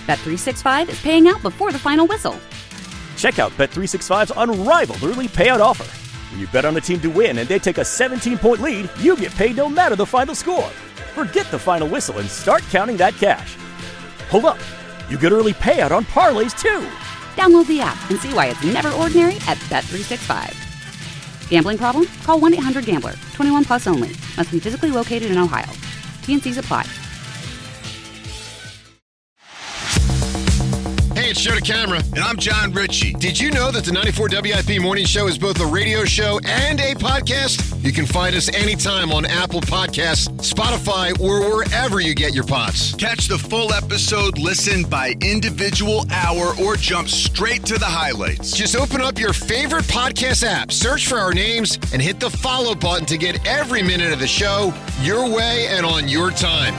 Bet365 is paying out before the final whistle. Check out Bet365's unrivaled early payout offer. When you bet on a team to win and they take a 17-point lead, you get paid no matter the final score. Forget the final whistle and start counting that cash. Hold up. You get early payout on parlays, too. Download the app and see why it's never ordinary at Bet365. Gambling problem? Call 1-800-GAMBLER. 21 plus only. Must be physically located in Ohio. T&Cs apply. Hey, it's Joe DeCamera. And I'm John Ritchie. Did you know that the 94 WIP Morning Show is both a radio show and a podcast? You can find us anytime on Apple Podcasts, Spotify, or wherever you get your pods. Catch the full episode, listen by individual hour, or jump straight to the highlights. Just open up your favorite podcast app, search for our names, and hit the follow button to get every minute of the show your way and on your time.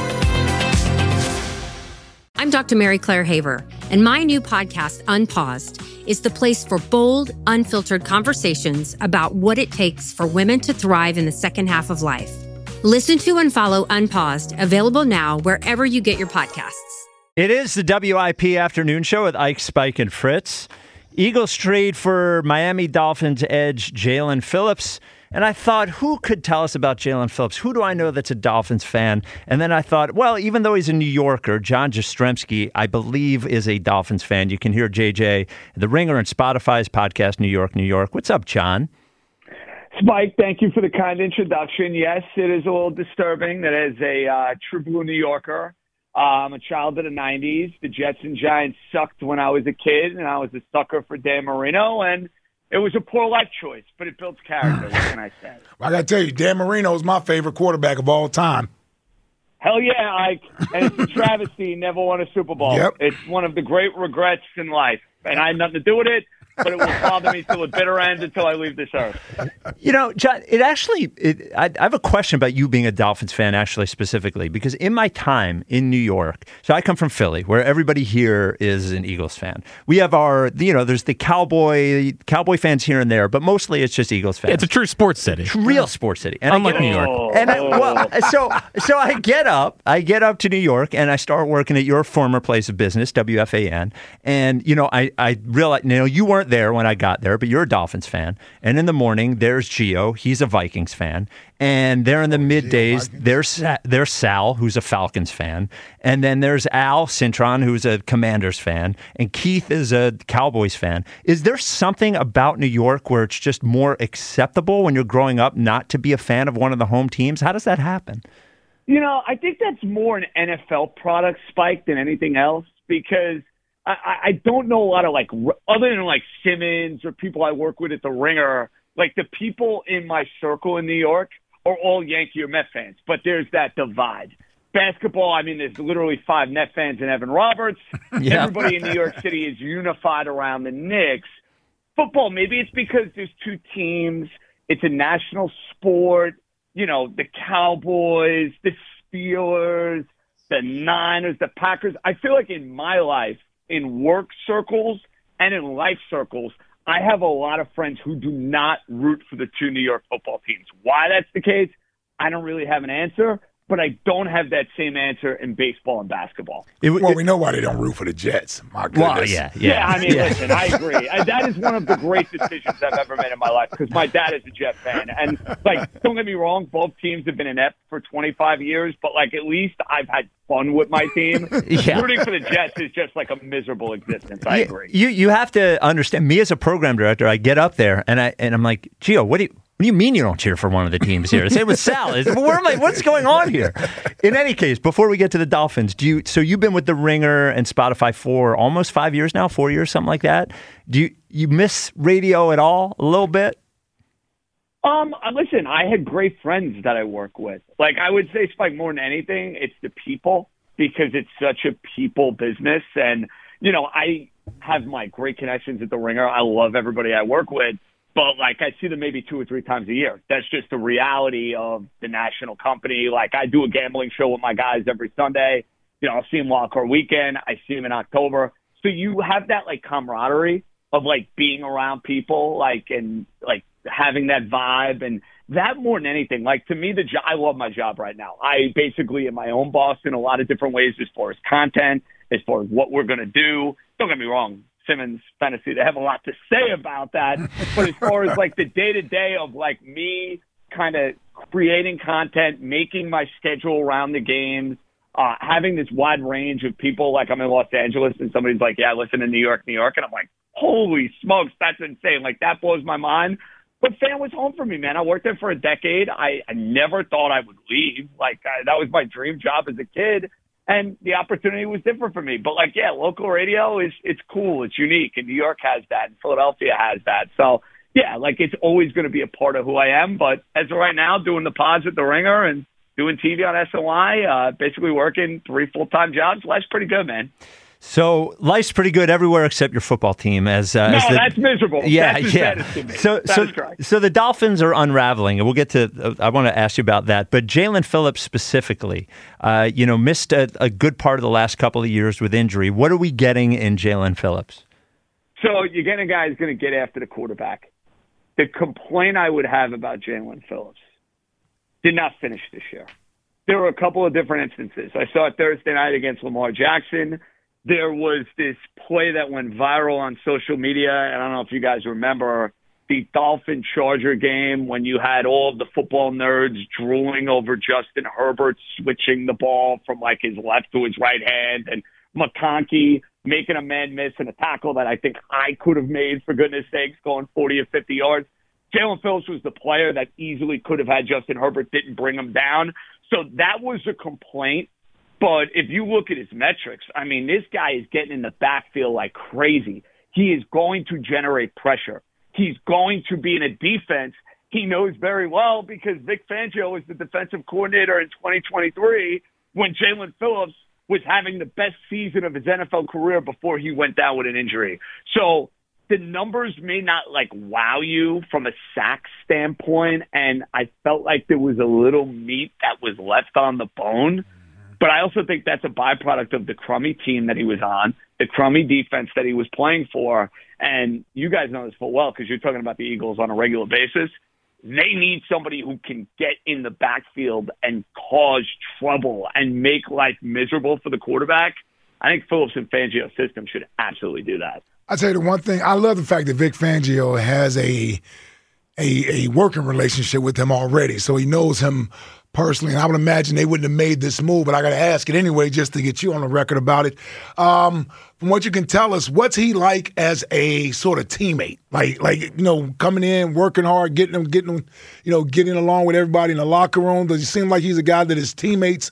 I'm Dr. Mary Claire Haver, and my new podcast, Unpaused, is the place for bold, unfiltered conversations about what it takes for women to thrive in the second half of life. Listen to and follow Unpaused, available now wherever you get your podcasts. It is the WIP Afternoon Show with Ike, Spike, and Fritz. Eagles trade for Miami Dolphins edge Jaelan Phillips. And I thought, who could tell us about Jaelan Phillips? Who do I know that's a Dolphins fan? And then I thought, well, even though he's a New Yorker, John Jastrzemski, I believe, is a Dolphins fan. You can hear JJ, The Ringer, and Spotify's podcast, New York, New York. What's up, John? Spike, thank you for the kind introduction. Yes, it is a little disturbing that as a true blue New Yorker, I'm a child of the 90s. The Jets and Giants sucked when I was a kid, and I was a sucker for Dan Marino, and it was a poor life choice, but it builds character. What can I say? Well, I got to tell you, Dan Marino is my favorite quarterback of all time. Hell yeah, Ike. And it's a travesty he never won a Super Bowl. Yep. It's one of the great regrets in life, and I had nothing to do with it. But it will bother me till the bitter end until I leave this earth. You know, John, I have a question about you being a Dolphins fan, actually, specifically, because in my time in New York, so I come from Philly, where everybody here is an Eagles fan. We have there's the Cowboy fans here and there, but mostly it's just Eagles fans. Yeah, it's a true sports city. It's a real sports city. And unlike New York. And so I get up to New York, and I start working at your former place of business, WFAN, and, I realize, you weren't there when I got there, but you're a Dolphins fan. And in the morning, there's Gio. He's a Vikings fan. And there in the middays, there's Sal, who's a Falcons fan. And then there's Al Cintron, who's a Commanders fan. And Keith is a Cowboys fan. Is there something about New York where it's just more acceptable when you're growing up not to be a fan of one of the home teams? How does that happen? I think that's more an NFL product, Spike, than anything else, because I don't know a lot of, other than, Simmons or people I work with at The Ringer, the people in my circle in New York are all Yankee or Met fans, but there's that divide. Basketball, there's literally 5 Net fans and Evan Roberts. Yeah. Everybody in New York City is unified around the Knicks. Football, maybe it's because there's 2 teams. It's a national sport. The Cowboys, the Steelers, the Niners, the Packers. I feel like in my life, in work circles and in life circles, I have a lot of friends who do not root for the 2 New York football teams. Why that's the case, I don't really have an answer, but I don't have that same answer in baseball and basketball. We know why they don't root for the Jets. My goodness. Well, yeah. Listen, I agree. That is one of the great decisions I've ever made in my life because my dad is a Jet fan. And, don't get me wrong, both teams have been inept for 25 years, but, at least I've had fun with my team. Yeah. Rooting for the Jets is just, a miserable existence. I agree. You have to understand, me as a program director, I get up there, and I'm like, Gio, what do you mean you don't cheer for one of the teams here? Same with Sal. What's going on here? In any case, before we get to the Dolphins, so you've been with The Ringer and Spotify for almost 5 years now, 4 years, something like that. Do you miss radio at all, a little bit? Listen, I had great friends that I work with. I would say, Spike, more than anything, it's the people because it's such a people business. And, I have my great connections at The Ringer. I love everybody I work with. But, I see them maybe 2 or 3 times a year. That's just the reality of the national company. I do a gambling show with my guys every Sunday. I'll see them Wildcard Weekend. I see them in October. So you have that, camaraderie of, being around people, and having that vibe. And that more than anything, to me, I love my job right now. I basically am my own boss in a lot of different ways as far as content, as far as what we're going to do. Don't get me wrong, Simmons Fantasy, they have a lot to say about that. But as far as like the day-to-day of like me kind of creating content, making my schedule around the games, having this wide range of people, like I'm in Los Angeles and somebody's like, yeah, listen to New York. And I'm like, holy smokes, that's insane. Like that blows my mind. But fan was home for me, man. I worked there for a decade. I never thought I would leave. Like that was my dream job as a kid. And the opportunity was different for me. But like, yeah, local radio it's cool. It's unique. And New York has that. And Philadelphia has that. So yeah, like it's always going to be a part of who I am. But as of right now, doing the pods at the Ringer and doing TV on SNY, basically working 3 full-time jobs, life's pretty good, man. So life's pretty good everywhere except your football team. That's miserable. Yeah, that's yeah. To me. So the Dolphins are unraveling, and we'll get to. I want to ask you about that. But Jaelan Phillips specifically, missed a good part of the last couple of years with injury. What are we getting in Jaelan Phillips? So you're getting a guy who's going to get after the quarterback. The complaint I would have about Jaelan Phillips did not finish this year. There were a couple of different instances. I saw it Thursday night against Lamar Jackson. There was this play that went viral on social media, and I don't know if you guys remember the Dolphin-Charger game when you had all of the football nerds drooling over Justin Herbert switching the ball from like his left to his right hand, and McConkey making a man miss and a tackle that I think I could have made, for goodness sakes, going 40 or 50 yards. Jaelan Phillips was the player that easily could have had Justin Herbert, didn't bring him down. So that was a complaint. But if you look at his metrics, I mean, this guy is getting in the backfield like crazy. He is going to generate pressure. He's going to be in a defense he knows very well because Vic Fangio was the defensive coordinator in 2023 when Jaelan Phillips was having the best season of his NFL career before he went down with an injury. So the numbers may not like wow you from a sack standpoint, and I felt like there was a little meat that was left on the bone. But I also think that's a byproduct of the crummy team that he was on, the crummy defense that he was playing for. And you guys know this full well because you're talking about the Eagles on a regular basis. They need somebody who can get in the backfield and cause trouble and make life miserable for the quarterback. I think Phillips and Fangio's system should absolutely do that. I'll tell you the one thing. I love the fact that Vic Fangio has a working relationship with him already, so he knows him personally. And I would imagine they wouldn't have made this move, but I got to ask it anyway just to get you on the record about it. From what you can tell us, what's he like as a sort of teammate? Like coming in, working hard, getting along with everybody in the locker room. Does he seem like he's a guy that his teammates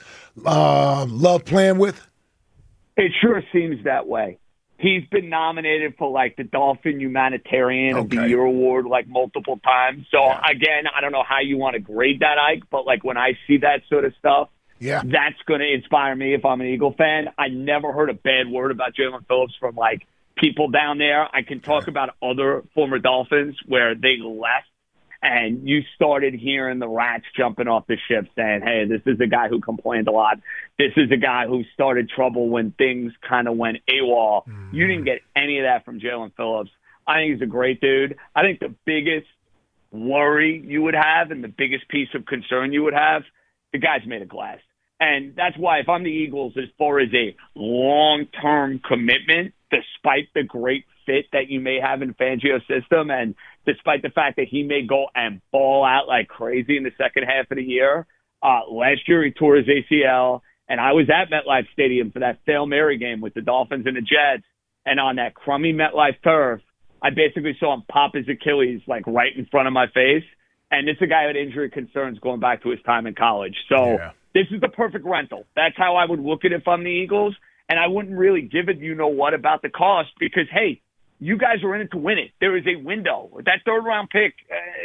love playing with? It sure seems that way. He's been nominated for like the Dolphin Humanitarian of the Year award like multiple times. So again, I don't know how you want to grade that, Ike, but like when I see that sort of stuff, that's going to inspire me if I'm an Eagle fan. I never heard a bad word about Jaelan Phillips from like people down there. I can talk about other former Dolphins where they left and you started hearing the rats jumping off the ship saying, hey, this is a guy who complained a lot. This is a guy who started trouble when things kind of went AWOL. You didn't get any of that from Jaelan Phillips. I think he's a great dude. I think the biggest worry you would have and the biggest piece of concern you would have, the guy's made of glass. And that's why if I'm the Eagles, as far as a long-term commitment, despite the great fit that you may have in Fangio's system and despite the fact that he may go and ball out like crazy in the second half of the year, last year he tore his ACL, and I was at MetLife Stadium for that Hail Mary game with the Dolphins and the Jets, and on that crummy MetLife turf, I basically saw him pop his Achilles like right in front of my face, and it's a guy with injury concerns going back to his time in college. So this is the perfect rental. That's how I would look at it if I'm the Eagles, and I wouldn't really give it you-know-what about the cost because, hey, you guys are in it to win it. There is a window. That third-round pick,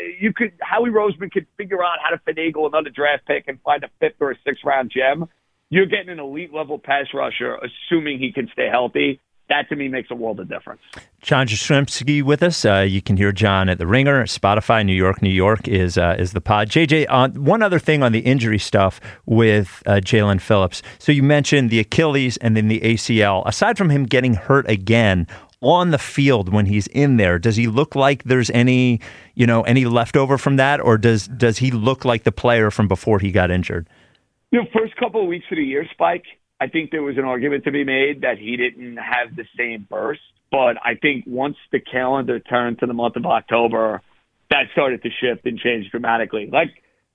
Howie Roseman could figure out how to finagle another draft pick and find a fifth or a sixth-round gem. You're getting an elite-level pass rusher, assuming he can stay healthy. That, to me, makes a world of difference. John Jastremski with us. You can hear John at The Ringer. Spotify, New York is the pod. JJ, one other thing on the injury stuff with Jaelan Phillips. So you mentioned the Achilles and then the ACL. Aside from him getting hurt again, on the field when he's in there, does he look like there's any leftover from that, or does he look like the player from before he got injured? First couple of weeks of the year, Spike, I think there was an argument to be made that he didn't have the same burst. But I think once the calendar turned to the month of October, that started to shift and change dramatically. Like,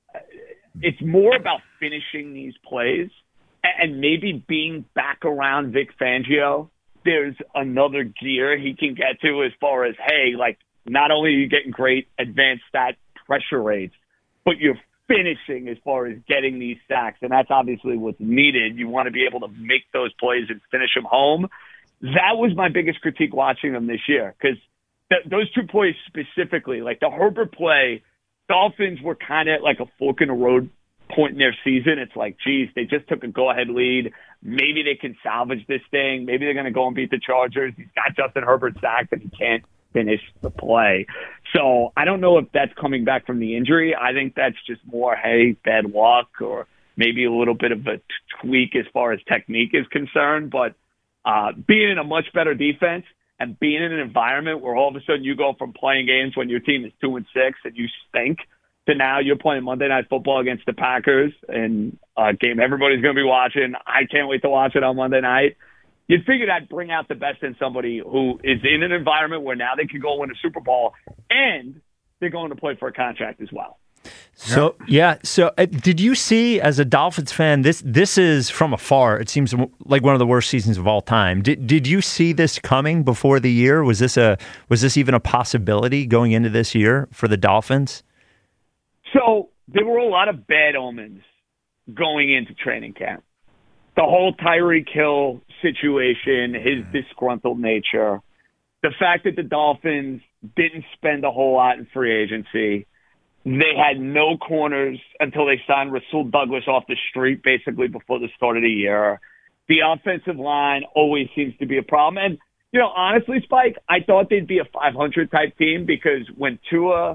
it's more about finishing these plays and maybe being back around Vic Fangio. There's another gear he can get to as far as, hey, like, not only are you getting great advanced stat pressure rates, but you're finishing as far as getting these sacks. And that's obviously what's needed. You want to be able to make those plays and finish them home. That was my biggest critique watching them this year, because those two plays specifically, like the Herbert play, Dolphins were kind of like a fork in the road point in their season. It's like, geez, they just took a go-ahead lead. Maybe they can salvage this thing. Maybe they're going to go and beat the Chargers. He's got Justin Herbert sacked, and he can't finish the play. So I don't know if that's coming back from the injury. I think that's just more, hey, bad luck, or maybe a little bit of a tweak as far as technique is concerned. But being in a much better defense and being in an environment where all of a sudden you go from playing games when your team is 2-6 and you stink to now you're playing Monday Night Football against the Packers, and a game everybody's going to be watching. I can't wait to watch it on Monday night. You'd figure that'd bring out the best in somebody who is in an environment where now they can go win a Super Bowl and they're going to play for a contract as well. So, yeah. So did you see, as a Dolphins fan, this is from afar, it seems like one of the worst seasons of all time. Did you see this coming before the year? Was this even a possibility going into this year for the Dolphins? So there were a lot of bad omens going into training camp. The whole Tyreek Hill situation, his disgruntled nature, the fact that the Dolphins didn't spend a whole lot in free agency. They had no corners until they signed Rasul Douglas off the street basically before the start of the year. The offensive line always seems to be a problem. And, you know, honestly, Spike, I thought they'd be a 500 type team because when Tua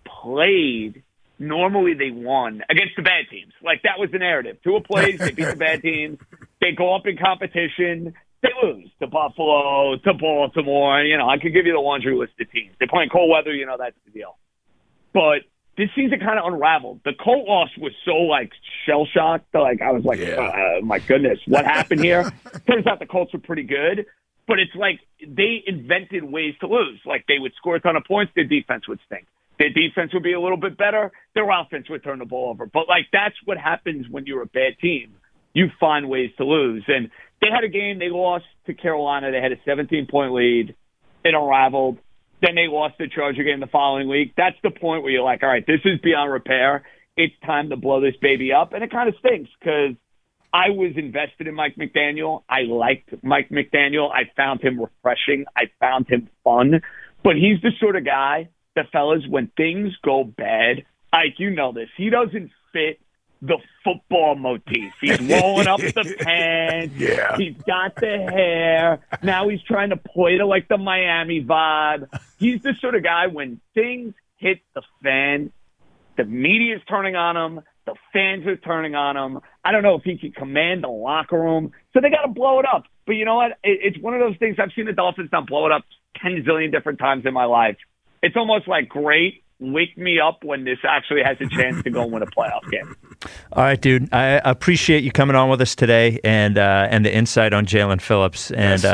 played, normally they won against the bad teams. Like, that was the narrative. Tua plays, they beat the bad teams. They go up in competition. They lose to Buffalo, to Baltimore. You know, I could give you the laundry list of teams. They're playing cold weather, you know, that's the deal. But this season kind of unraveled. The Colt loss was so, like, shell-shocked. Like, I was like, my goodness, what happened here? Turns out the Colts were pretty good. But it's like they invented ways to lose. Like, they would score a ton of points, their defense would stink. Their defense would be a little bit better, their offense would turn the ball over. But, like, that's what happens when you're a bad team. You find ways to lose. And they had a game, they lost to Carolina. They had a 17-point lead. It unraveled. Then they lost the Charger game the following week. That's the point where you're like, all right, this is beyond repair. It's time to blow this baby up. And it kind of stinks because I was invested in Mike McDaniel. I liked Mike McDaniel. I found him refreshing. I found him fun. But he's the sort of guy that, fellas, when things go bad, Ike, you know this, he doesn't fit the football motif. He's rolling up the pants. Yeah. He's got the hair. Now he's trying to play to like the Miami vibe. He's the sort of guy when things hit the fan, the media's turning on him, the fans are turning on him. I don't know if he can command the locker room. So they got to blow it up. But you know what? It's one of those things. I've seen the Dolphins not blow it up 10 zillion different times in my life. It's almost like, great, wake me up when this actually has a chance to go and win a playoff game. All right, dude. I appreciate you coming on with us today and the insight on Jaelan Phillips.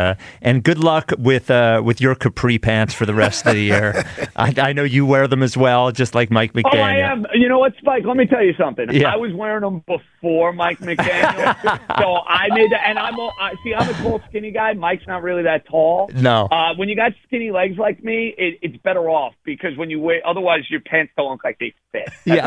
And good luck with your capri pants for the rest of the year. I know you wear them as well, just like Mike McDaniel. Oh, I am. You know what, Spike? Let me tell you something. Yeah. I was wearing them before Mike McDaniel, so I made that. And I'm a tall, skinny guy. Mike's not really that tall. No. When you got skinny legs like me, it's better off because when you wear, otherwise your pants don't look like they fit.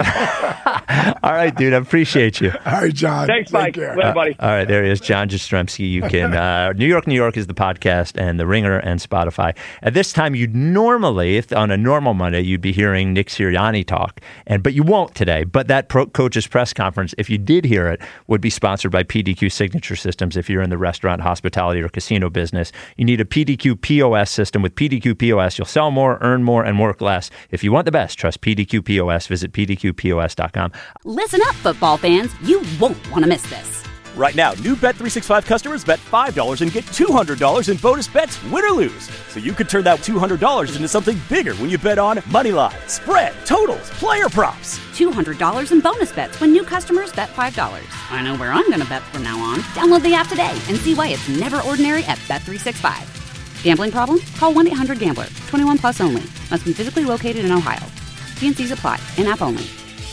Yeah. All right, dude. I appreciate you. All right, John. Thanks, Mike. Later, buddy. All right, there he is, John Jastrzemski. You can New York is the podcast, and The Ringer and Spotify. At this time, you'd normally, if on a normal Monday, you'd be hearing Nick Sirianni talk, but you won't today. But that coach's press conference, if you did hear it, would be sponsored by PDQ Signature Systems. If you're in the restaurant, hospitality, or casino business, you need a PDQ POS system. With PDQ POS, you'll sell more, earn more, and work less. If you want the best, trust PDQ POS. Visit PDQPOS.com. Listen up, football fans. You won't want to miss this. Right now, new Bet365 customers bet $5 and get $200 in bonus bets, win or lose. So you could turn that $200 into something bigger when you bet on moneyline, spread, totals, player props. $200 in bonus bets when new customers bet $5. I know where I'm going to bet from now on. Download the app today and see why it's never ordinary at Bet365. Gambling problem? Call 1-800-GAMBLER. 21 plus only. Must be physically located in Ohio. T&Cs apply. In-app only.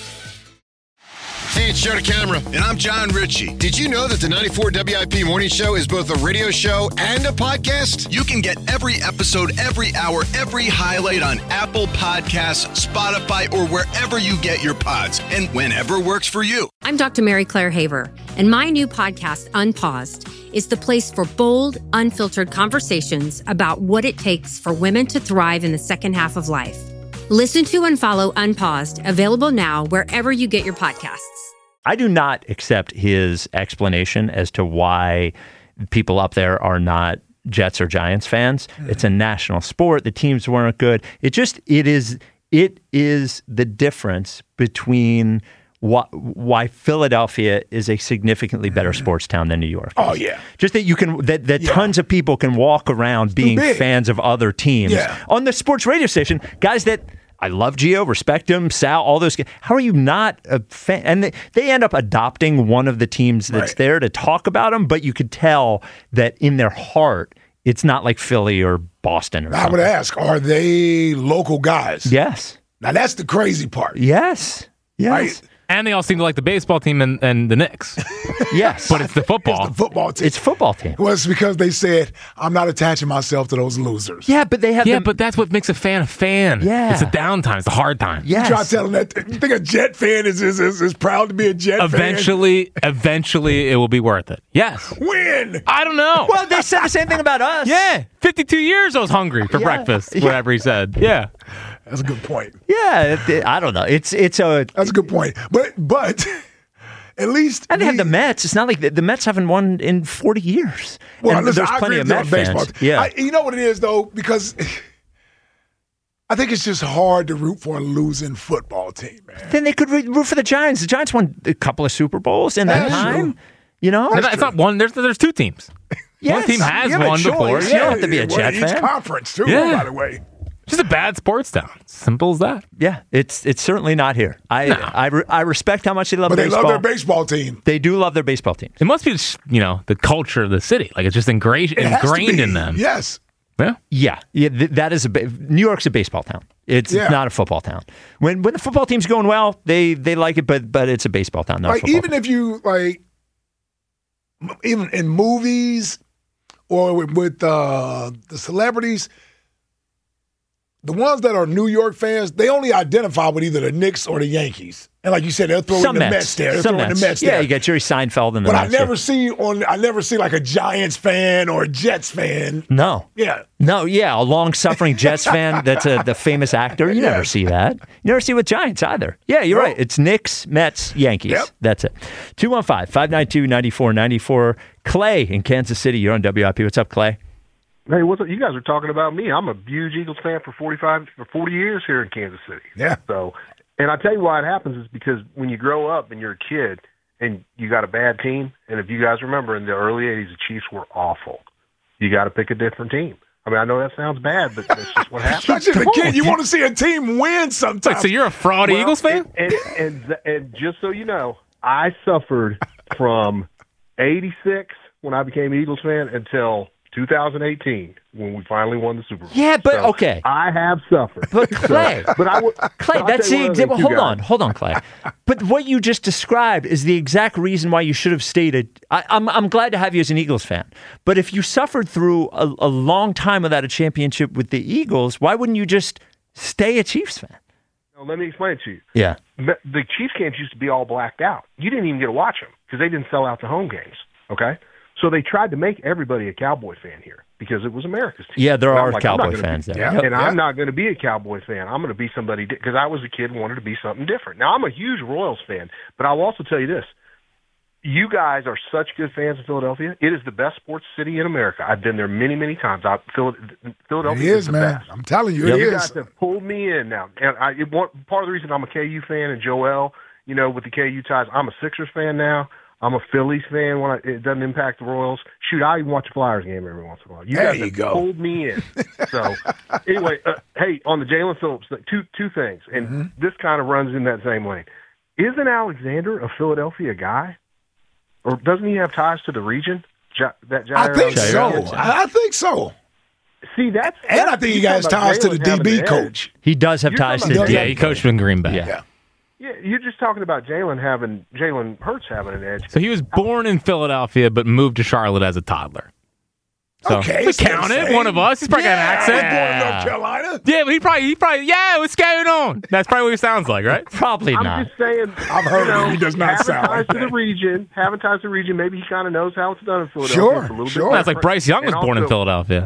Hey, it's Joe DeCamara. And I'm John Ritchie. Did you know that the 94 WIP Morning Show is both a radio show and a podcast? You can get every episode, every hour, every highlight on Apple Podcasts, Spotify, or wherever you get your pods, and whenever works for you. I'm Dr. Mary Claire Haver, and my new podcast, Unpaused, is the place for bold, unfiltered conversations about what it takes for women to thrive in the second half of life. Listen to and follow Unpaused, available now wherever you get your podcasts. I do not accept his explanation as to why people up there are not Jets or Giants fans. It's a national sport. The teams weren't good. It is the difference between why Philadelphia is a significantly better sports town than New York. Oh yeah, just that tons of people can walk around being fans of other teams on the sports radio station. Guys that I love, Gio, respect him, Sal, all those guys. How are you not a fan? And they end up adopting one of the teams that's there to talk about them, but you could tell that in their heart, it's not like Philly or Boston or something. I would ask, are they local guys? Yes. Now that's the crazy part. Yes. Right? And they all seem to like the baseball team and the Knicks. Yes. But it's the football. It's the football team. It's football team. Well, it's because they said, I'm not attaching myself to those losers. Yeah, but they have but that's what makes a fan a fan. Yeah. It's the downtime. It's the hard time. Yes. You try to tell them that. You think a Jet fan is proud to be a Jet fan? Eventually, it will be worth it. Yes. When? I don't know. Well, they said the same thing about us. Yeah. 52 years I was hungry for breakfast, whatever he said. Yeah. That's a good point. Yeah, I don't know. That's a good point. But at least they have the Mets. It's not like the Mets haven't won in 40 years. Well, and listen, there's plenty of Mets fans. Yeah, you know what it is though, because I think it's just hard to root for a losing football team, man. Then they could root for the Giants. The Giants won a couple of Super Bowls in that time. True. You know, it's not one. There's two teams. Yes. One team has won before. You don't have to be a Jet fan. Each conference too, by the way. Just a bad sports town. Simple as that. Yeah, it's certainly not here. I respect how much they love baseball. But they love their baseball team. They do love their baseball team. It must be, the culture of the city. Like it's just ingrained in them. Yes. Yeah. That is New York's a baseball town. It's not a football town. When the football team's going well, they like it, but it's a baseball town. Not a football even if you even in movies or with the celebrities. The ones that are New York fans, they only identify with either the Knicks or the Yankees. And like you said, they'll throw in the Mets there. Yeah, you got Jerry Seinfeld in the Mets. But I never see like a Giants fan or a Jets fan. No. Yeah. No, yeah, a long-suffering Jets fan that's the famous actor. You never see that. You never see with Giants either. Yeah, you're right. It's Knicks, Mets, Yankees. Yep. That's it. 215-592-9494. Clay in Kansas City. You're on WIP. What's up, Clay? Hey, what's up? You guys are talking about me. I'm a huge Eagles fan for 40 years here in Kansas City. Yeah. So, and I tell you why it happens is because when you grow up and you're a kid and you got a bad team, and if you guys remember in the early 80s, the Chiefs were awful. You got to pick a different team. I mean, I know that sounds bad, but that's just what happens. Especially as a kid, you want to see a team win sometimes. Wait, so you're a fraud Eagles fan? And just so you know, I suffered from 86 when I became an Eagles fan until 2018 when we finally won the Super Bowl. Yeah, but okay. I have suffered. But Clay, Clay, that's the example. Hold on, Clay. But what you just described is the exact reason why you should have stayed. I'm glad to have you as an Eagles fan. But if you suffered through a long time without a championship with the Eagles, why wouldn't you just stay a Chiefs fan? No, let me explain it to you. Yeah. The Chiefs games used to be all blacked out. You didn't even get to watch them because they didn't sell out the home games. Okay? So they tried to make everybody a Cowboy fan here because it was America's team. Yeah, there are Cowboy fans there. And I'm not going to be a Cowboy fan. I'm going to be somebody because I was a kid and wanted to be something different. Now, I'm a huge Royals fan, but I'll also tell you this. You guys are such good fans of Philadelphia. It is the best sports city in America. I've been there many, many times. Philadelphia is the man. best. I'm telling you, it is. You guys have pulled me in now. And part of the reason I'm a KU fan and Joel, with the KU ties, I'm a Sixers fan now. I'm a Phillies fan when it doesn't impact the Royals. Shoot, I even watch a Flyers game every once in a while. You guys have pulled me in. So, anyway, hey, on the Jalen Phillips, two things, and this kind of runs in that same lane. Isn't Alexander a Philadelphia guy? Or doesn't he have ties to the region? I think so. I think so. See, and I think he has ties to the DB coach. He does have ties to the DB. Yeah, he coached in Green Bay. Yeah, you're just talking about Jalen Hurts having an edge. So he was born in Philadelphia, but moved to Charlotte as a toddler. So okay, we count it. One of us. He's probably got an accent. I was born in North Carolina. Yeah, but he probably. Yeah, what's going on? That's probably what he sounds like, right? Probably not. I'm just saying. I've heard he does not sound like that. Having ties to the region. Maybe he kind of knows how it's done in Philadelphia. Sure. That's like Bryce Young was born in Philadelphia.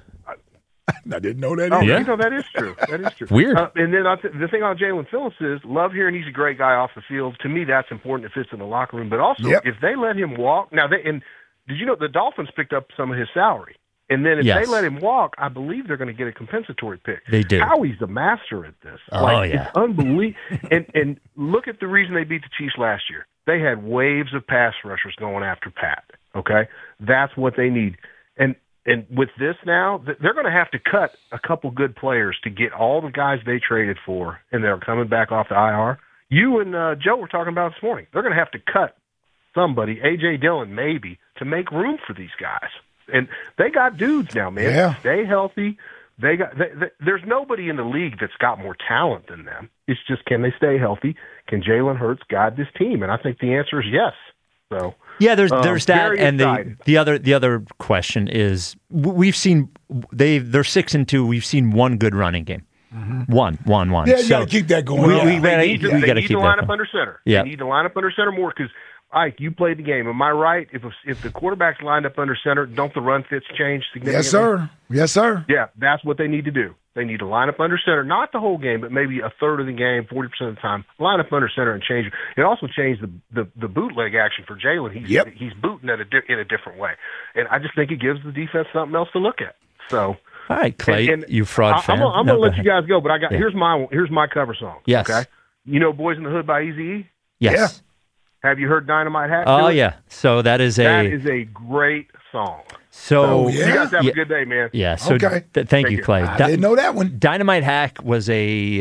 I didn't know that. Oh, yeah, that is true. Weird. And then the thing on Jalen Phillips is, love hearing he's a great guy off the field. To me, that's important. It fits in the locker room. But also, if they let him walk, and did you know the Dolphins picked up some of his salary? And then if they let him walk, I believe they're going to get a compensatory pick. They do. Howie's the master at this. It's unbelievable. and look at the reason they beat the Chiefs last year. They had waves of pass rushers going after Pat. Okay, that's what they need. And with this now, they're going to have to cut a couple good players to get all the guys they traded for, and they're coming back off the IR. You and Joe were talking about this morning. They're going to have to cut somebody, A.J. Dillon maybe, to make room for these guys. And they got dudes now, man. Yeah. Stay healthy. There's nobody in the league that's got more talent than them. It's just, can they stay healthy? Can Jalen Hurts guide this team? And I think the answer is yes. So yeah, there's that, and the other question is we've seen they're 6-2. We've seen one good running game, one. Yeah, you got to keep that going. They need to line up under center. Yeah. They need to line up under center more because Ike, you played the game. Am I right? If the quarterback's lined up under center, don't the run fits change significantly? Yes, sir. Yeah, that's what they need to do. They need to line up under center, not the whole game, but maybe a third of the game, 40% of the time. Line up under center and change. It also changed the bootleg action for Jalen. He's booting in a different way, and I just think it gives the defense something else to look at. So, all right, Clay, you fraud fan. I'm gonna let you guys go, but here's my cover song. Yes. Okay. You know, "Boys in the Hood" by Eazy-E? Yes. Yeah. Have you heard "Dynamite Hack"? Oh yeah. So that is a great song. So you guys have a good day, man. Yeah. So okay. Thank you, Clay. I didn't know that one. Dynamite Hack was a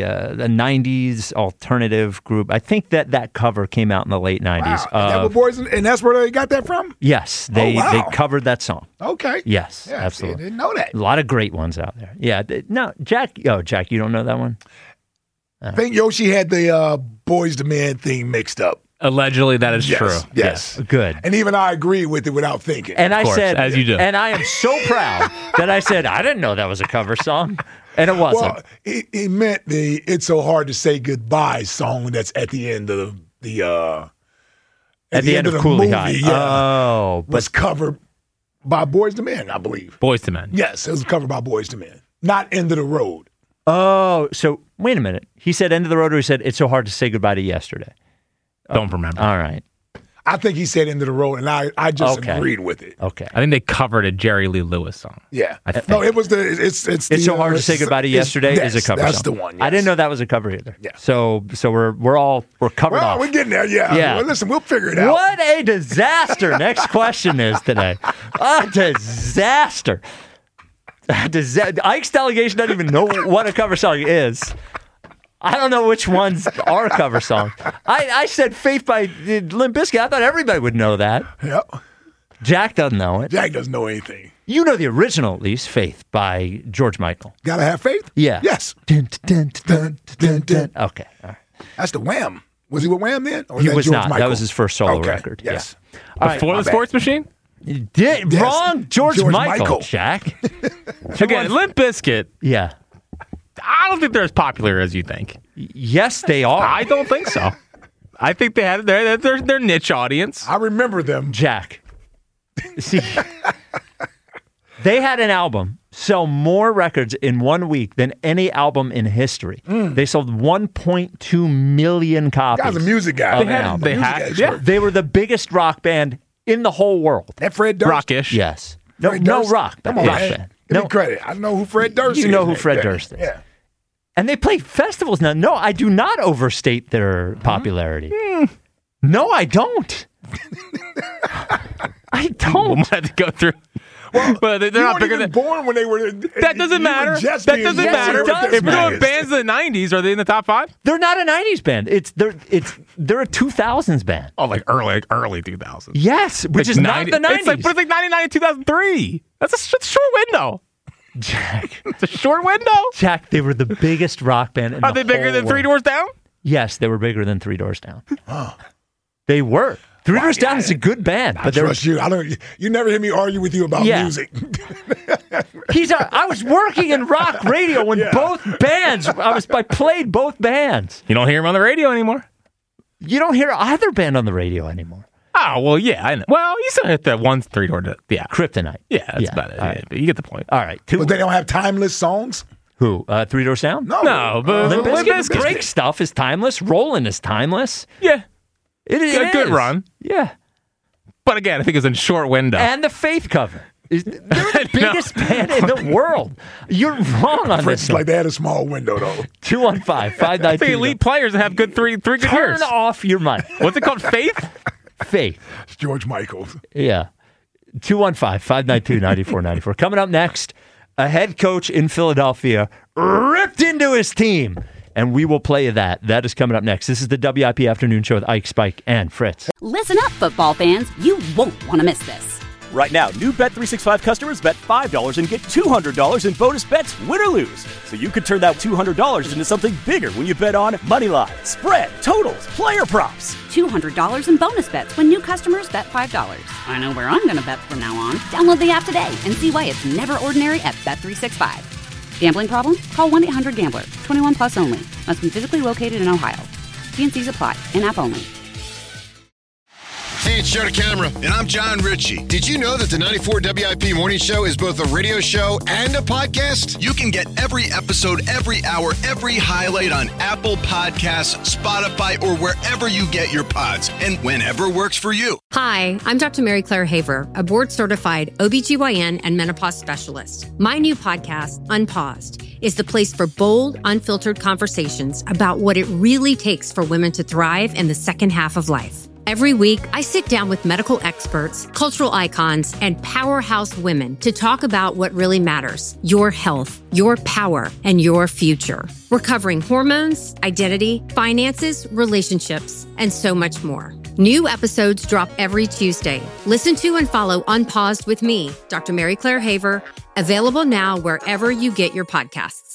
90s alternative group. I think that cover came out in the late 90s. Wow. And that's where they got that from? Yes. They covered that song. Okay. Yes, yeah, absolutely. I didn't know that. A lot of great ones out there. Yeah. No, Jack, you don't know that one? I think Yoshi had the Boys to Men thing mixed up. Allegedly, that is true. Yes. Yeah. Good. And even I agree with it without thinking. And I course, said, as you do. And I am so proud that I said, I didn't know that was a cover song. And it wasn't. Well, he meant the "It's So Hard to Say Goodbye" song that's at the end of the at the end of Cooley High. Yeah, oh, was covered by Boys to Men, I believe. Boys to Men. Yes, it was covered by Boys to Men. Not "End of the Road." Oh, so wait a minute. He said "End of the Road," or he said "It's So Hard to Say Goodbye to Yesterday." Don't remember. All right. I think he said "End of the Road," and I just agreed with it. Okay. I think they covered a Jerry Lee Lewis song. Yeah. I think. No, it was it's So Hard to Say Goodbye to Yesterday is a cover song. That's the one. Yes. I didn't know that was a cover either. Yeah. So we're covered off. We're getting there. Yeah. Yeah. Well, listen, we'll figure it out. What a disaster! Next question is today. A disaster. Ike's delegation doesn't even know what a cover song is. I don't know which ones are a cover songs. I said "Faith" by Limp Bizkit. I thought everybody would know that. Yep. Jack doesn't know it. Jack doesn't know anything. You know the original, at least, "Faith" by George Michael. Gotta have faith? Yeah. Yes. Dun, dun, dun, dun, dun. Okay. All right. That's the Wham. Was he with Wham then? Or He that was George not. Michael? That was his first solo Okay. record. Yes. Yeah. All right. Before the Sports Machine? Yes. Wrong. George Michael. Jack. Again, Limp Bizkit. Yeah. I don't think they're as popular as you think. Yes, they are. I don't think so. I think they had their niche audience. I remember them. Jack. See, they had an album sell more records in 1 week than any album in history. They sold 1.2 million copies. Guy's a music guy. They were the biggest rock band in the whole world. That Fred Durst? Rockish. Yes. No rock. Come on, rock man. band. Give me credit. I know who Fred Durst is. You know who Fred Durst is. Yeah. And they play festivals now. No, I do not overstate their popularity. No, I don't. I don't. We'll have to go through. Well, but they're you not weren't bigger even than. born when they were. That doesn't matter. That doesn't matter. If we're doing bands in the 90s, are they in the top 5? They're not a 90s band. They're a 2000s band. Oh, like early 2000s. Yes, which like is 90, not the 90s. It's like 99 and 2003. That's a short window. Jack. It's a short window. Jack, they were the biggest rock band in Are they bigger than Three Doors Down? Yes, they were bigger than Three Doors Down. They were. Three Doors Down is a good band. I trust you. You never hear me argue with you about music. I was working in rock radio when both bands. I played both bands. You don't hear them on the radio anymore. You don't hear either band on the radio anymore. Oh well, yeah. I know. Well, you still hit that one Three Doors. Yeah, Kryptonite. Yeah, that's about it. Right. Yeah, but you get the point. All right. But they don't have timeless songs. Who? Three Doors Down? No, but Limp Bizkit's break stuff is timeless. Rollin' is timeless. Yeah, it is a good run. Yeah. But again, I think it's in short window. And the Faith cover. They're the biggest band in the world. You're wrong on this. It's like they had a small window, though. 215-592. The elite players that have three good years. Turn off your mic. What's it called? Faith? Faith. It's George Michael. Yeah. 215-592-9494. Coming up next, a head coach in Philadelphia ripped into his team. And we will play that. That is coming up next. This is the WIP Afternoon Show with Ike, Spike, and Fritz. Listen up, football fans. You won't want to miss this. Right now, new Bet365 customers bet $5 and get $200 in bonus bets, win or lose. So you could turn that $200 into something bigger when you bet on moneyline, spread, totals, player props. $200 in bonus bets when new customers bet $5. I know where I'm going to bet from now on. Download the app today and see why it's never ordinary at Bet365. Gambling problem? Call 1-800-GAMBLER. 21 plus only. Must be physically located in Ohio. T&Cs apply. In-app only. Hey, it's Joe DeCamera. And I'm John Ritchie. Did you know that the 94 WIP Morning Show is both a radio show and a podcast? You can get every episode, every hour, every highlight on Apple Podcasts, Spotify, or wherever you get your pods, and whenever works for you. Hi, I'm Dr. Mary Claire Haver, a board-certified OBGYN and menopause specialist. My new podcast, Unpaused, is the place for bold, unfiltered conversations about what it really takes for women to thrive in the second half of life. Every week, I sit down with medical experts, cultural icons, and powerhouse women to talk about what really matters: your health, your power, and your future. We're covering hormones, identity, finances, relationships, and so much more. New episodes drop every Tuesday. Listen to and follow Unpaused with me, Dr. Mary Claire Haver, available now wherever you get your podcasts.